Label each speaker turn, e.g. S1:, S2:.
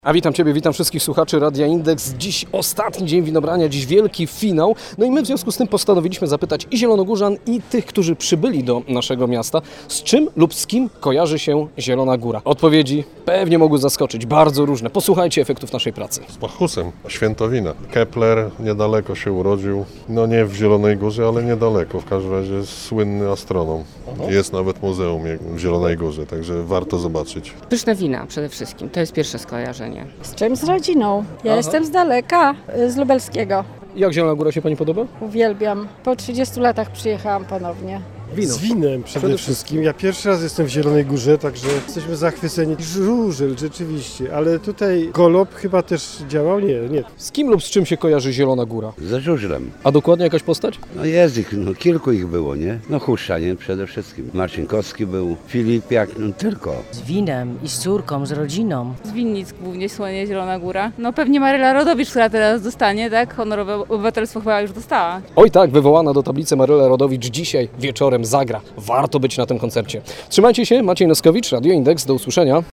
S1: A witam Ciebie, witam wszystkich słuchaczy Radia Indeks. Dziś ostatni dzień winobrania, dziś wielki finał. No i my w związku z tym postanowiliśmy zapytać i zielonogórzan, i tych, którzy przybyli do naszego miasta, z czym lub z kim kojarzy się Zielona Góra. Odpowiedzi pewnie mogły zaskoczyć, bardzo różne. Posłuchajcie efektów naszej pracy.
S2: Z Bachusem, Świętowina. Kepler niedaleko się urodził, no nie w Zielonej Górze, ale niedaleko. W każdym razie jest słynny astronom. Jest nawet muzeum w Zielonej Górze, także warto zobaczyć.
S3: Pyszne wina przede wszystkim, to jest pierwsze skojarzenie.
S4: Z czym? Z rodziną. Ja jestem z daleka, z Lubelskiego.
S1: Jak Zielona Góra się Pani podoba?
S4: Uwielbiam. Po 30 latach przyjechałam ponownie.
S1: Wino.
S5: Z winem przede wszystkim. Ja pierwszy raz jestem w Zielonej Górze, także jesteśmy zachwyceni. Żużel rzeczywiście, ale tutaj Golob chyba też działał? Nie.
S1: Z kim lub z czym się kojarzy Zielona Góra?
S6: Ze żużlem.
S1: A dokładnie jakaś postać?
S6: No jest ich, kilku ich było, nie? No Husza, nie? Przede wszystkim. Marcinkowski był, Filipiak, tylko.
S7: Z winem i z córką, z rodziną.
S8: Z winnic głównie słynie Zielona Góra. No pewnie Maryla Rodowicz, która teraz dostanie, tak? Honorowe obywatelstwo chyba już dostała.
S1: Oj tak, wywołana do tablicy Maryla Rodowicz dzisiaj wieczorem zagra. Warto być na tym koncercie. Trzymajcie się, Maciej Noskowicz, Radio Indeks, do usłyszenia.